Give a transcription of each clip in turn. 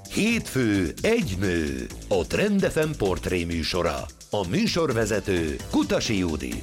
Hétfő egy nő, a Trend FM portré műsora. A műsorvezető Kutasi Judit.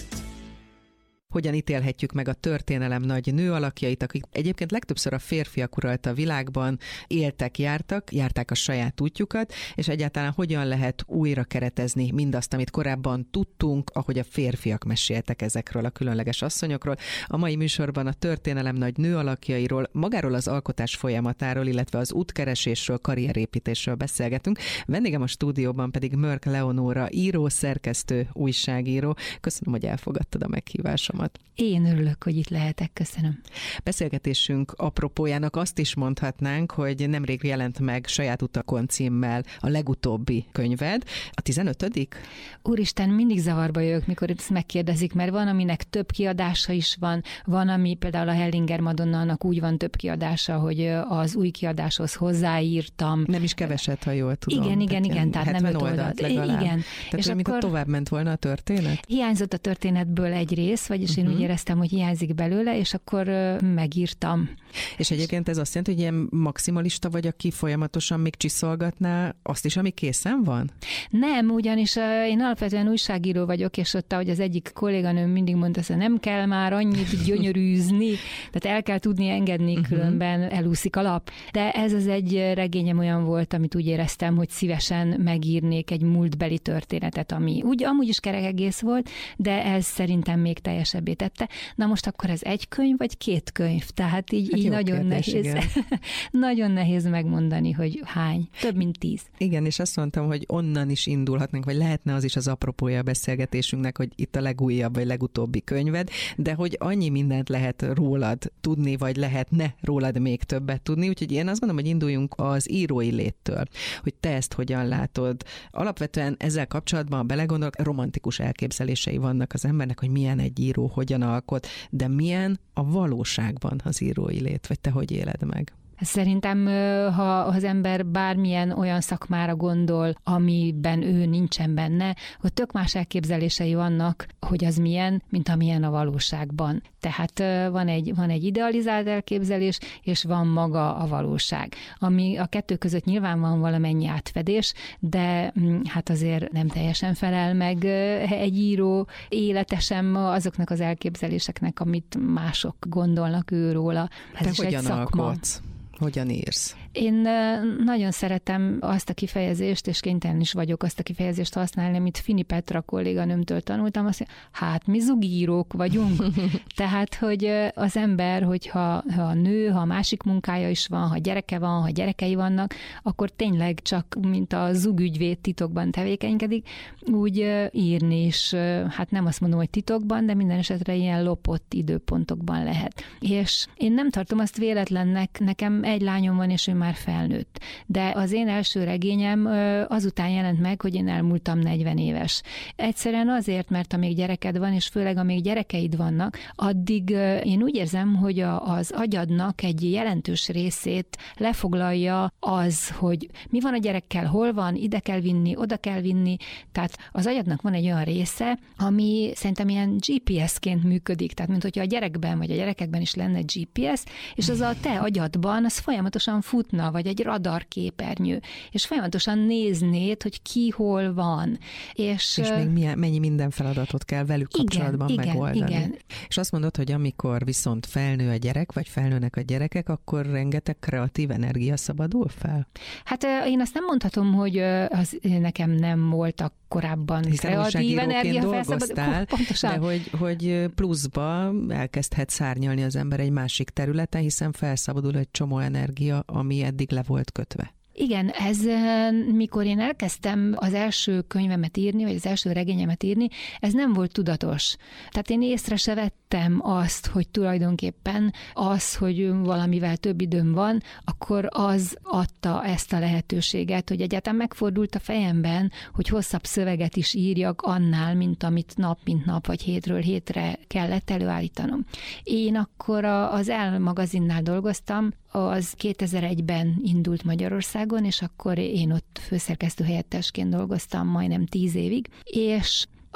Hogyan ítélhetjük meg a történelem nagy nő alakjait, akik egyébként legtöbbször a férfiak uralta a világban, éltek, járták a saját útjukat, és egyáltalán hogyan lehet újra keretezni mindazt, amit korábban tudtunk, ahogy a férfiak meséltek ezekről a különleges asszonyokról. A mai műsorban a történelem nagy nő alakjairól, magáról az alkotás folyamatáról, illetve az útkeresésről, karrierépítésről beszélgetünk. Vendégem a stúdióban pedig Mörk Leonóra, író, szerkesztő, újságíró. Köszönöm, hogy elfogadtad a meghívásomat. Én örülök, hogy itt lehetek, köszönöm. Beszélgetésünk apropójának azt is mondhatnánk, hogy nemrég jelent meg Saját utakon címmel a legutóbbi könyved. A 15. Úristen, mindig zavarba jövök, mikor ezt megkérdezik, mert van, aminek több kiadása is van, ami például a Hellinger Madonnának úgy van több kiadása, hogy az új kiadáshoz hozzáírtam. Nem is keveset, ha jól tudom. Igen, tehát nem 5 oldalt legalább. Igen. Tehát és mint tovább ment volna a történet? Hiányzott a történetből egy rész, vagyis én úgy éreztem, hogy hiányzik belőle, és akkor megírtam. És egyébként ez azt jelenti, hogy ilyen maximalista vagy, aki folyamatosan még csiszolgatná azt is, ami készen van? Nem, ugyanis én alapvetően újságíró vagyok, és ott, ahogy az egyik kolléganőm mindig mondta, hogy nem kell már annyit gyönyörűzni, tehát el kell tudni engedni, különben elúszik a lap. De ez az egy regényem olyan volt, amit úgy éreztem, hogy szívesen megírnék egy múltbeli történetet, ami amúgy is kerek egész volt, de ez szerintem még teljesebbé tette. Na most akkor ez egy könyv, vagy 2 könyv? Tehát így nagyon nehéz. Nagyon nehéz megmondani, hogy hány. Több mint 10. Igen, és azt mondtam, hogy onnan is indulhatnánk, vagy lehetne az is az apropója a beszélgetésünknek, hogy itt a legújabb, vagy legutóbbi könyved, de hogy annyi mindent lehet rólad tudni, vagy lehetne rólad még többet tudni, úgyhogy én azt gondolom, hogy induljunk az írói léttől, hogy te ezt hogyan látod. Alapvetően ezzel kapcsolatban, ha belegondolok, romantikus elképzelései vannak az embernek, hogy milyen egy író, hogyan alkot, de milyen a valóságban az írói lét, vagy te hogy éled meg? Szerintem, ha az ember bármilyen olyan szakmára gondol, amiben ő nincsen benne, hogy tök más elképzelései vannak, hogy az milyen, mint amilyen a valóságban. Tehát van egy idealizált elképzelés, és van maga a valóság. Ami a kettő között nyilván van valamennyi átfedés, de hát azért nem teljesen felel meg egy író élete sem azoknak az elképzeléseknek, amit mások gondolnak őróla. Te hogyan alkotsz? Hogyan írsz? Én nagyon szeretem azt a kifejezést, és kénytelen is vagyok azt a kifejezést használni, amit Fini Petra kolléganőmtől tanultam, azt mondja, hát mi zugírók vagyunk. Tehát, hogy az ember, hogyha a nő, ha a másik munkája is van, ha gyereke van, ha gyerekei vannak, akkor tényleg csak, mint a zugügyvéd titokban tevékenykedik, úgy írni is, hát nem azt mondom, hogy titokban, de minden esetre ilyen lopott időpontokban lehet. És én nem tartom azt véletlennek, nekem egy lányom van, és ő már felnőtt. De az én első regényem azután jelent meg, hogy én elmúltam 40 éves. Egyszerűen azért, mert amíg gyereked van, és főleg amíg gyerekeid vannak, addig én úgy érzem, hogy az agyadnak egy jelentős részét lefoglalja az, hogy mi van a gyerekkel, hol van, ide kell vinni, oda kell vinni. Tehát az agyadnak van egy olyan része, ami szerintem ilyen GPS-ként működik. Tehát, mint hogyha a gyerekben vagy a gyerekekben is lenne GPS, és az a te agyadban az folyamatosan futna, vagy egy radarképernyő, és folyamatosan néznéd, hogy ki hol van. És még mennyi minden feladatot kell velük kapcsolatban megoldani. Igen. És azt mondod, hogy amikor viszont felnő a gyerek, vagy felnőnek a gyerekek, akkor rengeteg kreatív energia szabadul fel? Hát én azt nem mondhatom, hogy az nekem nem voltak korábban kreatív energia dolgoztál, de hogy pluszba elkezdhet szárnyalni az ember egy másik területen, hiszen felszabadul egy csomó energia, ami eddig le volt kötve. Igen, ez mikor én elkezdtem az első könyvemet írni, vagy az első regényemet írni, ez nem volt tudatos. Tehát én észre se vettem azt, hogy tulajdonképpen az, hogy valamivel több időm van, akkor az adta ezt a lehetőséget, hogy egyáltalán megfordult a fejemben, hogy hosszabb szöveget is írjak annál, mint amit nap mint nap, vagy hétről hétre kellett előállítanom. Én akkor az Elle magazinnál dolgoztam, az 2001-ben indult Magyarországon, és akkor én ott főszerkesztő helyettesként dolgoztam majdnem 10 évig, és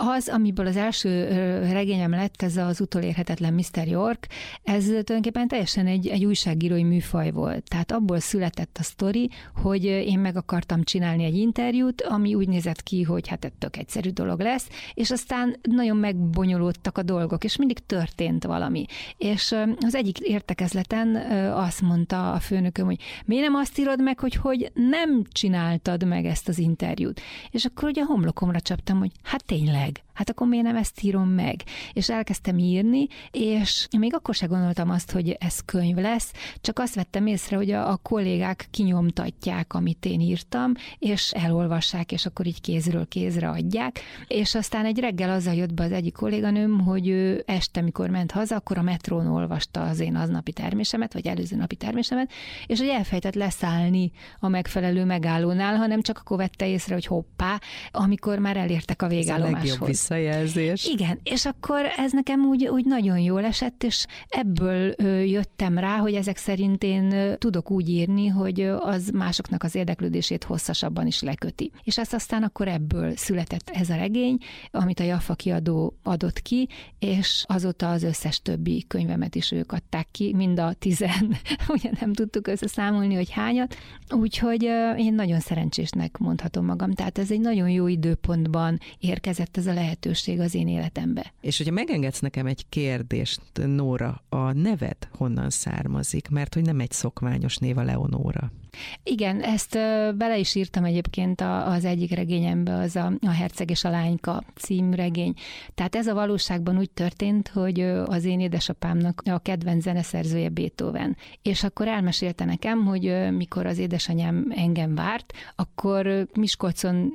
Az, amiből az első regényem lett, ez az Utolérhetetlen Mr. York, ez tulajdonképpen teljesen egy újságírói műfaj volt. Tehát abból született a sztori, hogy én meg akartam csinálni egy interjút, ami úgy nézett ki, hogy hát ez tök egyszerű dolog lesz, és aztán nagyon megbonyolódtak a dolgok, és mindig történt valami. És az egyik értekezleten azt mondta a főnököm, hogy miért nem azt írod meg, hogy nem csináltad meg ezt az interjút. És akkor ugye a homlokomra csaptam, hogy hát tényleg, hát akkor miért nem ezt írom meg? És elkezdtem írni, és még akkor sem gondoltam azt, hogy ez könyv lesz, csak azt vettem észre, hogy a kollégák kinyomtatják, amit én írtam, és elolvassák, és akkor így kézről kézre adják. És aztán egy reggel azzal jött be az egyik kolléganőm, hogy ő este, mikor ment haza, akkor a metrón olvasta az én aznapi termésemet, vagy előző napi termésemet, és hogy elfejtett leszállni a megfelelő megállónál, hanem csak akkor vette észre, hogy hoppá, amikor már elértek a végállomáshoz. Visszajelzés. Igen, és akkor ez nekem úgy nagyon jól esett, és ebből jöttem rá, hogy ezek szerint én tudok úgy írni, hogy az másoknak az érdeklődését hosszasabban is leköti. És ezt aztán akkor ebből született ez a regény, amit a Jaffa kiadó adott ki, és azóta az összes többi könyvemet is ők adták ki, mind a 10, ugye nem tudtuk összeszámolni, hogy hányat, úgyhogy én nagyon szerencsésnek mondhatom magam. Tehát ez egy nagyon jó időpontban érkezett ez a lehetőség az én életembe. És hogyha megengedsz nekem egy kérdést, Nóra, a neved honnan származik? Mert hogy nem egy szokványos név a Leonóra. Igen, ezt bele is írtam egyébként az egyik regényembe, az a Herceg és a lányka című regény. Tehát ez a valóságban úgy történt, hogy az én édesapámnak a kedvenc zeneszerzője Beethoven. És akkor elmesélte nekem, hogy mikor az édesanyám engem várt, akkor Miskolcon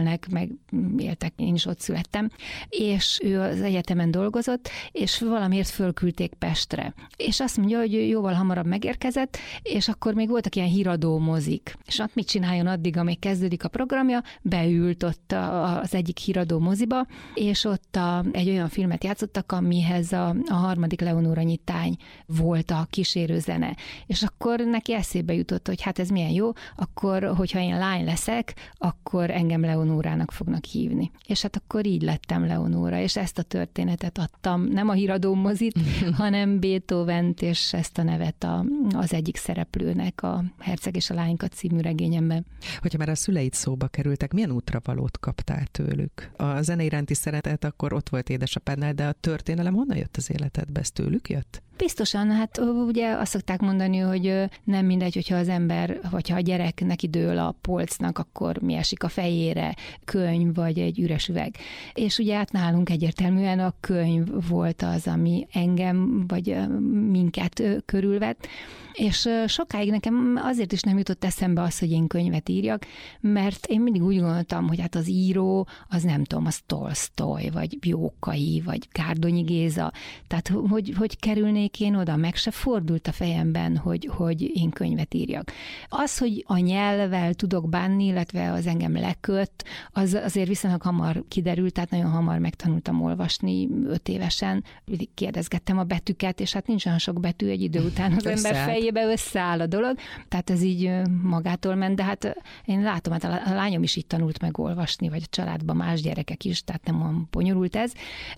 éltek, én is ott születtem, és ő az egyetemen dolgozott, és valamiért fölküldték Pestre. És azt mondja, hogy jóval hamarabb megérkezett, és akkor még voltak ilyen híradó mozik. És ott mit csináljon addig, amíg kezdődik a programja, beült ott az egyik híradó moziba, és ott egy olyan filmet játszottak, amihez a harmadik Leonóra nyitány volt a kísérőzene. És akkor neki eszébe jutott, hogy hát ez milyen jó, akkor, hogyha én lány leszek, akkor engem Leonórának fognak hívni. És hát akkor így lettem Leonóra, és ezt a történetet adtam, nem a híradó mozit, hanem Beethovent, és ezt a nevet az egyik szereplőnek, a Herceg és a lányka című regényemben. Hogyha már a szüleid szóba kerültek, milyen útravalót kaptál tőlük? A zene iránti szeretet akkor ott volt édesapádnál, de a történelem honnan jött az életedbe? Ez tőlük jött? Biztosan, hát ugye azt szokták mondani, hogy nem mindegy, hogyha az ember, vagy ha a gyerek neki dől a polcnak, akkor mi esik a fejére, könyv vagy egy üres üveg. És ugye hát nálunk egyértelműen a könyv volt az, ami engem vagy minket körülvett, és sokáig nekem azért is nem jutott eszembe az, hogy én könyvet írjak, mert én mindig úgy gondoltam, hogy hát az író, az nem tudom, az Tolsztoj, vagy Jókai, vagy Gárdonyi Géza, tehát hogy kerülnék én oda, meg se fordult a fejemben, hogy én könyvet írjak. Az, hogy a nyelvvel tudok bánni, illetve az engem leköt, az azért viszonylag hamar kiderült, tehát nagyon hamar megtanultam olvasni 5 évesen, kérdezgettem a betűket, és hát nincs olyan sok betű, egy idő után az ember fejébe összeáll a dolog, tehát ez így magától ment, de hát én látom, hát a lányom is így tanult meg olvasni, vagy a családban más gyerekek is, tehát nem olyan bonyolult ez.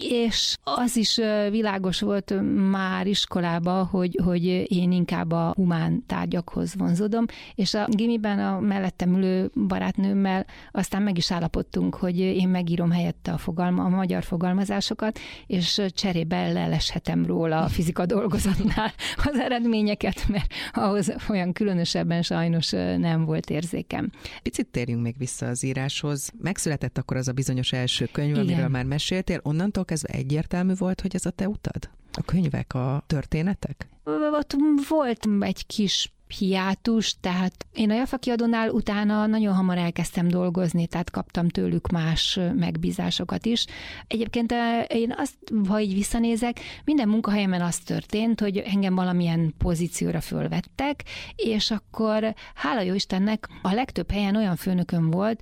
És az is világos volt már iskolába, hogy én inkább a humán tárgyakhoz vonzódom, és a gimiben a mellettem ülő barátnőmmel aztán meg is állapodtunk, hogy én megírom helyette a magyar fogalmazásokat, és cserébe leleshetem róla a fizika dolgozatnál az eredményeket, mert ahhoz olyan különösebben sajnos nem volt érzékem. Picit térjünk még vissza az íráshoz. Megszületett akkor az a bizonyos első könyv, amiről már meséltél. Onnantól kezdve egyértelmű volt, hogy ez a te utad? A könyvek, a történetek? Ott volt egy kis hiátus, tehát én a Jaffa kiadónál utána nagyon hamar elkezdtem dolgozni, tehát kaptam tőlük más megbízásokat is. Egyébként én azt, ha így visszanézek, minden munkahelyemen az történt, hogy engem valamilyen pozícióra fölvettek, és akkor hála jó Istennek a legtöbb helyen olyan főnököm volt,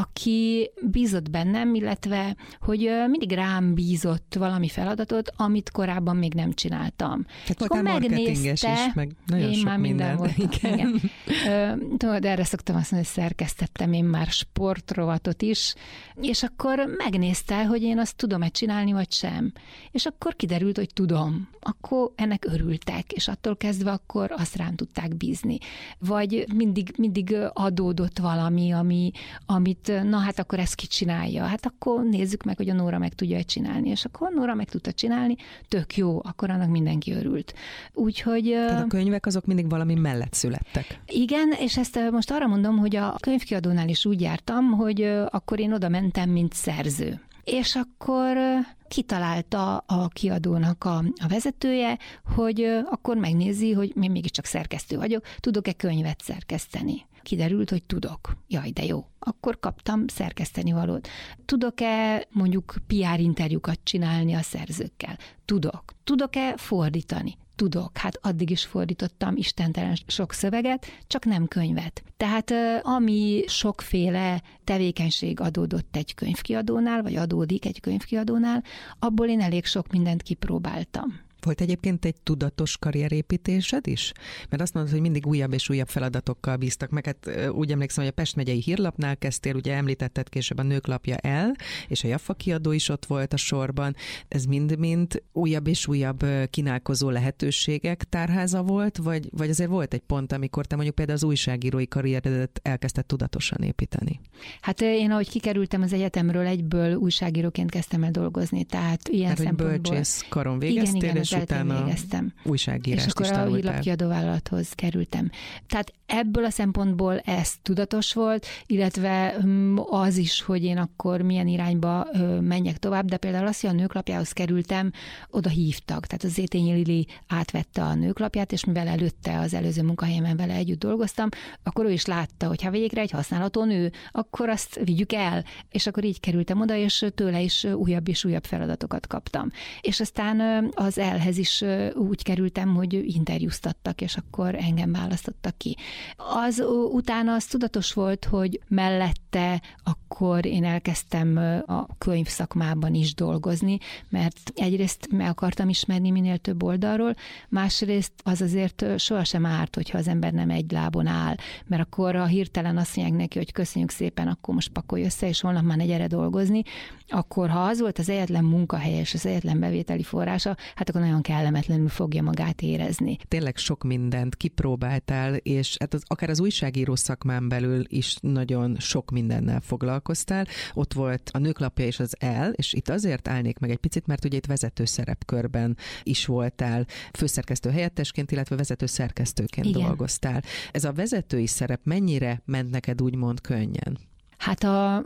aki bízott bennem, illetve hogy mindig rám bízott valami feladatot, amit korábban még nem csináltam. Tehát voltál marketinges is, meg nagyon én sok már minden voltam. Igen. Tudod, erre szoktam azt mondani, hogy szerkesztettem én már sportrovatot is, és akkor megnézte, hogy én azt tudom-e csinálni, vagy sem. És akkor kiderült, hogy tudom. Akkor ennek örültek, és attól kezdve akkor azt rám tudták bízni. Vagy mindig adódott valami, amit na hát akkor ezt ki csinálja. Hát akkor nézzük meg, hogy a Nóra meg tudja csinálni. És akkor Nóra meg tudta csinálni, tök jó, akkor annak mindenki örült. Úgyhogy... Tehát a könyvek azok mindig valami mellett születtek. Igen, és ezt most arra mondom, hogy a könyvkiadónál is úgy jártam, hogy akkor én oda mentem, mint szerző. És akkor kitalálta a kiadónak a vezetője, hogy akkor megnézi, hogy én mégiscsak szerkesztő vagyok, tudok-e könyvet szerkeszteni. Kiderült, hogy tudok. Jaj, de jó. Akkor kaptam szerkeszteni valót. Tudok-e mondjuk PR interjúkat csinálni a szerzőkkel? Tudok. Tudok-e fordítani? Tudok. Hát addig is fordítottam istentelen sok szöveget, csak nem könyvet. Tehát ami sokféle tevékenység adódott egy könyvkiadónál, vagy adódik egy könyvkiadónál, abból én elég sok mindent kipróbáltam. Volt egyébként egy tudatos karrierépítésed is? Mert azt mondod, hogy mindig újabb és újabb feladatokkal bíztak meg. Hát úgy emlékszem, hogy a Pest megyei hírlapnál kezdtél, ugye említetted később a Nők lapja el, és a Jaffa kiadó is ott volt a sorban. Ez mind-mind újabb és újabb kínálkozó lehetőségek tárháza volt, vagy azért volt egy pont, amikor te mondjuk például az újságírói karrieredet elkezdted tudatosan építeni? Hát én, ahogy kikerültem az egyetemről, egyből újságíróként kezdtem el dolgozni, tehát ilyen mert szempontból... bölcsész karon végeztél, igen, és utána végeztem. Újságírást és akkor is a tanultál. hírlapkiadóvállalathoz kerültem. Tehát ebből a szempontból ez tudatos volt, illetve az is, hogy én akkor milyen irányba menjek tovább, de például azt, hogy a Nők lapjához kerültem, oda hívtak. Tehát az Zétényi Lili átvette a Nők lapját, és mivel előtte az előző munkahelyemen vele együtt dolgoztam, akkor ő is látta, hogy ha végre egy használható nő, akkor azt vigyük el. És akkor így kerültem oda, és tőle is újabb és újabb feladatokat kaptam. És aztán az elhez is úgy kerültem, hogy interjúztattak, és akkor engem választottak ki. Az utána az tudatos volt, hogy mellette akkor én elkezdtem a könyvszakmában is dolgozni, mert egyrészt meg akartam ismerni minél több oldalról, másrészt az azért sohasem árt, hogyha az ember nem egy lábon áll, mert akkor ha hirtelen azt mondják neki, hogy köszönjük szépen, akkor most pakolj össze, és holnap már ne gyere dolgozni, akkor ha az volt az egyetlen munkahelye és az egyetlen bevételi forrása, hát akkor nagyon kellemetlenül fogja magát érezni. Tényleg sok mindent kipróbáltál, és hát akár az újságíró szakmán belül is nagyon sok mindennel foglalkoztál. Ott volt a Nők lapja és az El, és itt azért állnék meg egy picit, mert ugye itt vezető szerepkörben is voltál, főszerkesztő helyettesként, illetve vezető szerkesztőként igen. dolgoztál. Ez a vezetői szerep mennyire ment neked úgymond könnyen? Hát a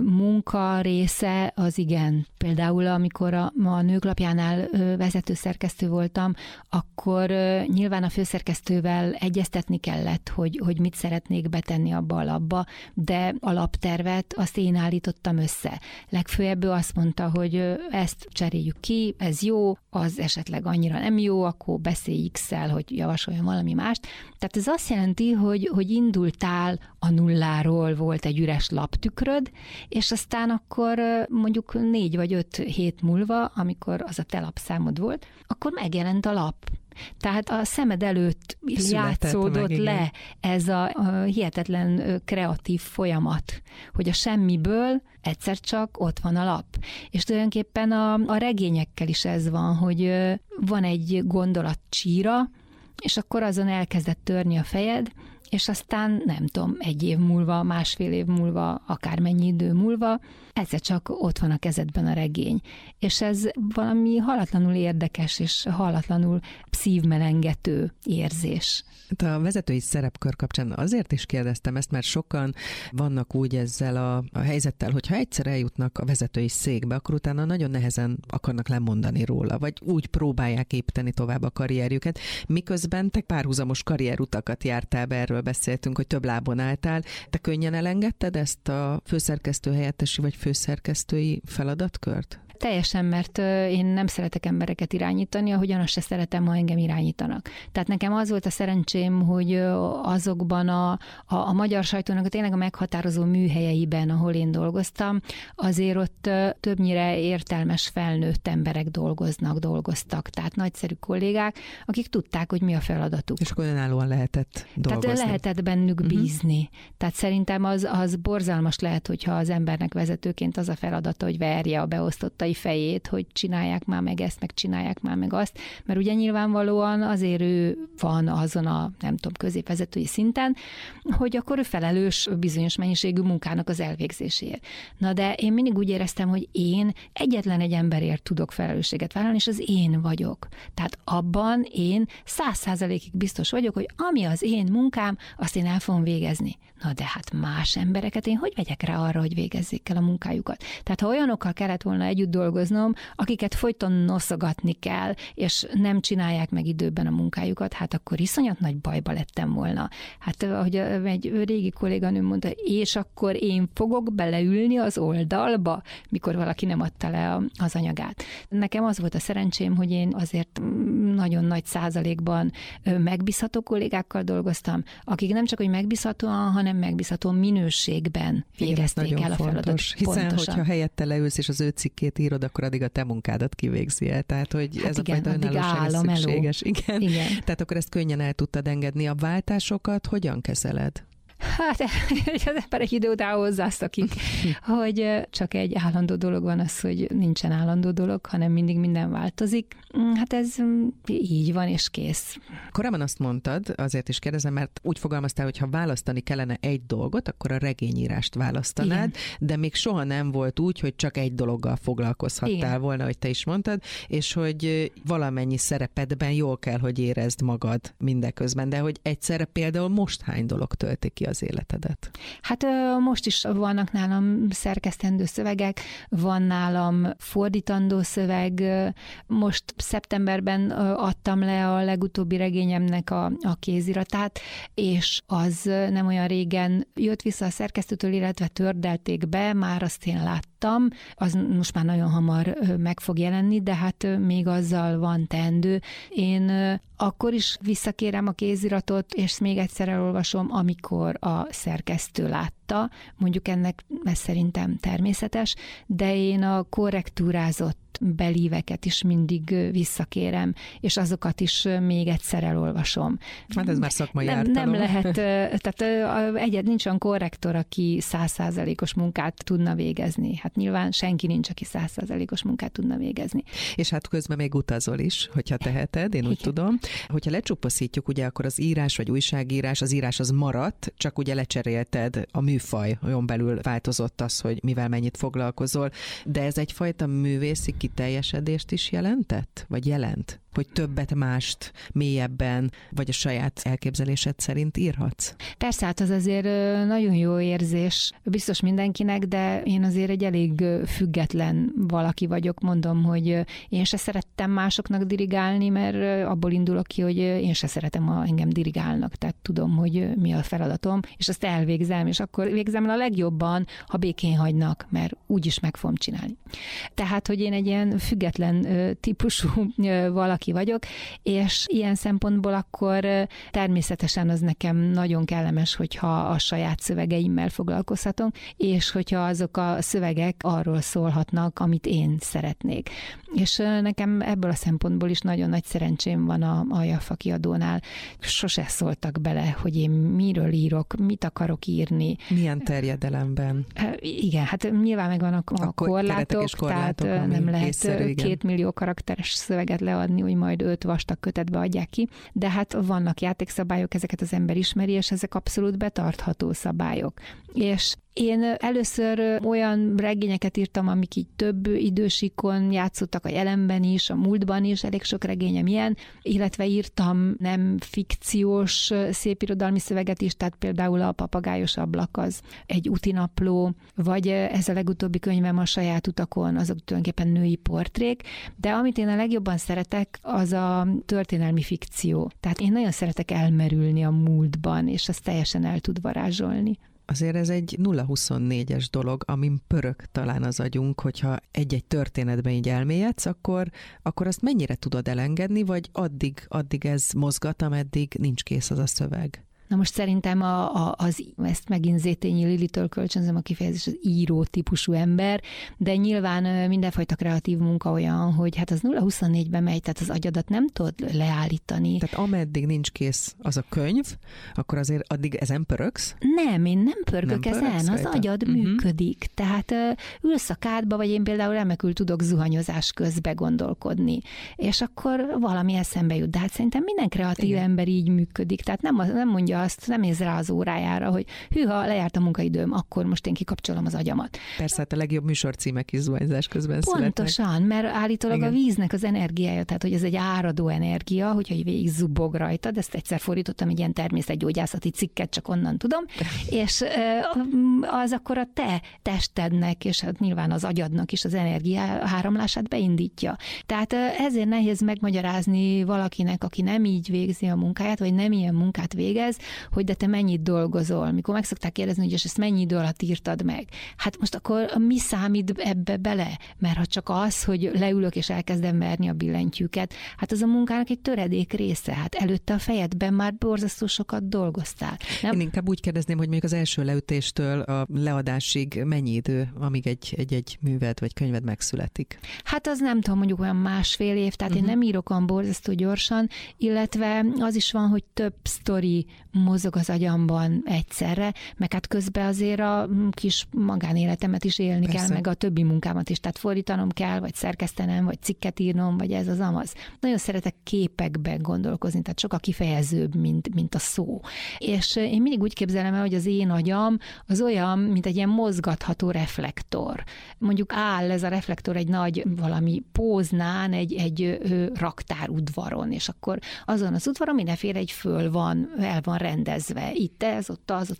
munka része az igen. Például amikor a Nők lapjánál vezetőszerkesztő voltam, akkor nyilván a főszerkesztővel egyeztetni kellett, hogy mit szeretnék betenni abba a lapba, de a laptervet azt én állítottam össze. Legfőebb ő azt mondta, hogy ezt cseréljük ki, ez jó, az esetleg annyira nem jó, akkor beszélj X-szel, hogy javasoljon valami mást. Tehát ez azt jelenti, hogy indultál a nulláról, volt egy üres laptükröd, és aztán akkor mondjuk 4 vagy 5 hét múlva, amikor az a te lapszámod volt, akkor megjelent a lap. Tehát a szemed előtt játszódott le ez a hihetetlen kreatív folyamat, hogy a semmiből egyszer csak ott van a lap. És tulajdonképpen a regényekkel is ez van, hogy van egy gondolatcsíra, és akkor azon elkezdett törni a fejed, és aztán nem tudom, 1 év múlva, másfél év múlva, akármennyi idő múlva, egyszer csak ott van a kezedben a regény. És ez valami hallatlanul érdekes és hallatlanul szívmelengető érzés. A vezetői szerepkör kapcsán azért is kérdeztem ezt, mert sokan vannak úgy ezzel a helyzettel, hogyha egyszer eljutnak a vezetői székbe, akkor utána nagyon nehezen akarnak lemondani róla, vagy úgy próbálják építeni tovább a karrierjüket, miközben te párhuzamos karrierutakat jártál be, erről beszéltünk, hogy több lábon álltál. Te könnyen elengedted ezt a főszerkesztő helyettesi vagy főszerkesztői feladatkört? Teljesen, mert én nem szeretek embereket irányítani, ahogyan azt se szeretem, ha engem irányítanak. Tehát nekem az volt a szerencsém, hogy azokban a magyar sajtónak tényleg a meghatározó műhelyeiben, ahol én dolgoztam, azért ott többnyire értelmes felnőtt emberek dolgoztak. Tehát nagyszerű kollégák, akik tudták, hogy mi a feladatuk. És akkor önállóan lehetett dolgozni. Tehát lehetett bennük bízni. Tehát szerintem az borzalmas lehet, hogyha az embernek vezetőként az a feladata, hogy verje a beosztottai fejét, hogy csinálják már meg ezt, meg csinálják már meg azt, mert ugye nyilvánvalóan azért ő van azon a, nem tudom, középvezetői szinten, hogy akkor ő felelős bizonyos mennyiségű munkának az elvégzéséért. Na de én mindig úgy éreztem, hogy én egyetlen egy emberért tudok felelősséget vállalni, és az én vagyok. Tehát abban én 100%-ig biztos vagyok, hogy ami az én munkám, azt én el fogom végezni. Na de hát más embereket én hogy vegyek rá arra, hogy végezzék el a munkájukat? Tehát ha olyanokkal kellett volna együtt dolgoznom, akiket folyton noszogatni kell, és nem csinálják meg időben a munkájukat, hát akkor iszonyat nagy bajba lettem volna. Hát ahogy egy régi kolléganőm mondta, és akkor én fogok beleülni az oldalba, mikor valaki nem adta le az anyagát. Nekem az volt a szerencsém, hogy én azért nagyon nagy százalékban megbízható kollégákkal dolgoztam, akik nem csak, hogy megbízhatóan, hanem megbízható minőségben végezték el a feladatot. Hiszen, hogyha helyette leülsz és az ő cikkét írod, akkor addig a te munkádat végzi el. Tehát, hogy hát ez igen, a fajta önállóság szükséges. Igen. Tehát akkor ezt könnyen el tudtad engedni. A váltásokat hogyan kezeled? Hát az ember egy idő után hozzászokik, hogy csak egy állandó dolog van az, hogy nincsen állandó dolog, hanem mindig minden változik. Hát ez így van, és kész. Korábban azt mondtad, azért is kérdezem, mert úgy fogalmaztál, hogy ha választani kellene egy dolgot, akkor a regényírást választanád, igen. De még soha nem volt úgy, hogy csak egy dologgal foglalkozhattál igen. volna, hogy te is mondtad, és hogy valamennyi szerepedben jól kell, hogy érezd magad mindeközben, de hogy egyszerre például most hány dolog tölti ki az életedet? Hát most is vannak nálam szerkesztendő szövegek, van nálam fordítandó szöveg, most szeptemberben adtam le a legutóbbi regényemnek a kéziratát, és az nem olyan régen jött vissza a szerkesztőtől, illetve tördelték be, már azt én láttam, az most már nagyon hamar meg fog jelenni, de hát még azzal van teendő. Én akkor is visszakérem a kéziratot, és még egyszer elolvasom, amikor a szerkesztő látta. Mondjuk ennek ez szerintem természetes, de én a korrektúrázott belíveket is mindig visszakérem, és azokat is még egyszer elolvasom. Hát ez már szakmai ártalom. Nem lehet, tehát nincs olyan korrektor, aki 100%-os munkát tudna végezni. Hát nyilván senki nincs, aki 100%-os munkát tudna végezni. És hát közben még utazol is, hogyha teheted, én úgy tudom. Hogyha lecsupaszítjuk, ugye akkor az írás vagy újságírás, az írás az maradt, csak ugye lecserélted a műfaj, olyan belül változott az, hogy mivel mennyit foglalkozol, de ez egyfajta művészi kiteljesedést is jelentett? Vagy jelent? Hogy többet, mást, mélyebben, vagy a saját elképzelésed szerint írhatsz? Persze, hát az azért nagyon jó érzés, biztos mindenkinek, de én azért egy elég független valaki vagyok, mondom, hogy én se szerettem másoknak dirigálni, mert abból indulok ki, hogy én se szeretem, ha engem dirigálnak, tehát tudom, hogy mi a feladatom, és azt elvégzem, és akkor végzem el a legjobban, ha békén hagynak, mert úgyis meg fogom csinálni. Tehát, hogy én egy ilyen független típusú valaki vagyok, és ilyen szempontból akkor természetesen az nekem nagyon kellemes, hogyha a saját szövegeimmel foglalkozhatom, és hogyha azok a szövegek arról szólhatnak, amit én szeretnék. És nekem ebből a szempontból is nagyon nagy szerencsém van a Jaffa kiadónál. Sose szóltak bele, hogy én miről írok, mit akarok írni. Milyen terjedelemben? Igen, hát nyilván megvan a korlátok, tehát nem lehet észszerű, 2 millió karakteres szöveget leadni, hogy majd 5 vastag kötetbe adják ki, de hát vannak játékszabályok, ezeket az ember ismeri, és ezek abszolút betartható szabályok. És én először olyan regényeket írtam, amik így több idősíkon játszottak, a jelenben is, a múltban is, elég sok regényem ilyen, illetve írtam nem fikciós szépirodalmi szöveget is, tehát például a Papagájos ablak az egy útinapló, vagy ez a legutóbbi könyvem a saját utakon, azok tulajdonképpen női portrék, de amit én a legjobban szeretek, az a történelmi fikció. Tehát én nagyon szeretek elmerülni a múltban, és azt teljesen el tud varázsolni. Azért ez egy 0-24-es dolog, amin pörög talán az agyunk, hogyha egy-egy történetben így elmélyedsz, akkor azt mennyire tudod elengedni, vagy addig ez mozgat, ameddig nincs kész az a szöveg? Na most szerintem ezt megint Zétényi Lilitől kölcsönzöm a kifejezés, az író típusú ember, de nyilván mindenfajta kreatív munka olyan, hogy hát az 0-24-ben megy, tehát az agyadat nem tudod leállítani. Tehát ameddig nincs kész az a könyv, akkor azért addig ezen pörögsz? Nem, én nem pörgök ezen, az agyad működik. Tehát ülsz a kádba, vagy én például remekül tudok zuhanyozás közbe gondolkodni, és akkor valami eszembe jut. De hát szerintem minden kreatív ember így működik. Tehát nem mondja azt, nem néz rá az órájára, hogy hűha, lejárt a munkaidőm, akkor most én kikapcsolom az agyamat. Persze, hát a legjobb műsorcímek is zuhanyzás közben születnek. Pontosan, mert állítólag a víznek az energiája, tehát hogy ez egy áradó energia, hogyha végig zubog rajtad, ezt egyszer fordítottam egy ilyen természetgyógyászati cikket, csak onnan tudom, és az akkor a te testednek, és hát nyilván az agyadnak is az energia áramlását beindítja. Tehát ezért nehéz megmagyarázni valakinek, aki nem így végzi a munkáját, vagy nem ilyen munkát végez, hogy de te mennyit dolgozol. Mikor meg szokták kérdezni, hogy és ezt mennyi idő alatt írtad meg? Hát most akkor mi számít ebbe bele? Mert ha csak az, hogy leülök és elkezdem verni a billentyűket, hát az a munkának egy töredék része. Hát előtte a fejedben már borzasztó sokat dolgoztál. Nem? Én inkább úgy kérdezném, hogy mondjuk az első leütéstől a leadásig mennyi idő, amíg egy műved vagy könyved megszületik? Hát az nem tudom, mondjuk olyan 1,5 év, tehát én nem írok olyan borzasztó gyorsan, illetve az is van, hogy több sztori mozog az agyamban egyszerre, meg hát közben azért a kis magánéletemet is élni kell, meg a többi munkámat is, tehát fordítanom kell, vagy szerkesztenem, vagy cikket írnom, vagy ez az amaz. Nagyon szeretek képekben gondolkozni, tehát sokkal kifejezőbb, mint a szó. És én mindig úgy képzelem el, hogy az én agyam az olyan, mint egy ilyen mozgatható reflektor. Mondjuk áll ez a reflektor egy nagy valami póznán, egy raktárudvaron, és akkor azon az udvaron mindenféle egy el van rendezve. Itt ez, ott az.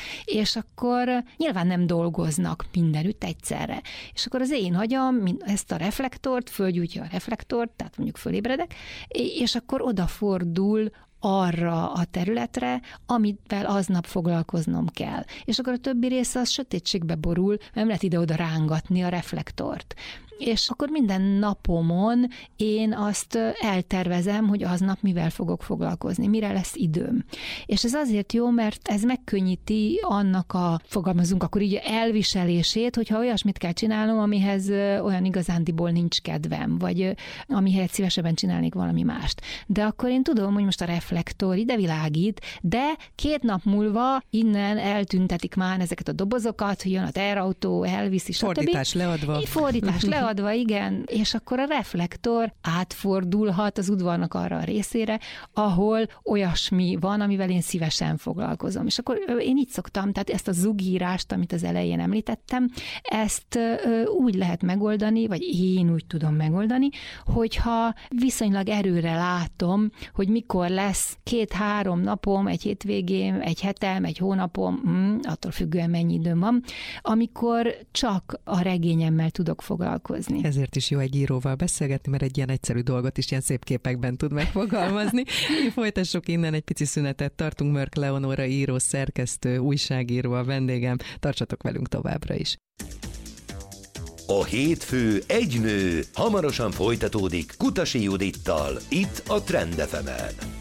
És akkor nyilván nem dolgoznak mindenütt egyszerre. És akkor az én agyam ezt a reflektort, fölgyújtja a reflektort, tehát mondjuk fölébredek, és akkor odafordul arra a területre, amivel aznap foglalkoznom kell. És akkor a többi része az sötétségbe borul, nem lehet ide-oda rángatni a reflektort. És akkor minden napomon én azt eltervezem, hogy aznap mivel fogok foglalkozni, mire lesz időm. És ez azért jó, mert ez megkönnyíti annak fogalmazunk akkor így elviselését, hogyha olyasmit kell csinálnom, amihez olyan igazándiból nincs kedvem, vagy amihez szívesebben csinálnék valami mást. De akkor én tudom, hogy most a reflektor ide világít, de 2 nap múlva innen eltüntetik már ezeket a dobozokat, jön a teherautó, elviszi, stb. Fordítás leadva, igen, és akkor a reflektor átfordulhat az udvarnak arra a részére, ahol olyasmi van, amivel én szívesen foglalkozom. És akkor én így szoktam, tehát ezt a zugírást, amit az elején említettem, ezt úgy lehet megoldani, vagy én úgy tudom megoldani, hogyha viszonylag erőre látom, hogy mikor lesz 2-3 napom, egy hétvégém, egy hetem, egy hónapom, attól függően mennyi időm van, amikor csak a regényemmel tudok foglalkozni. Ezért is jó egy íróval beszélgetni, mert egy ilyen egyszerű dolgot is ilyen szép képekben tud megfogalmazni. Mi folytassuk innen, egy pici szünetet tartunk. Mörk Leonóra író, szerkesztő, újságíró a vendégem. Tartsatok velünk továbbra is. A hétfő egy nő hamarosan folytatódik Kutasi Judittal, itt a Trend FM-en.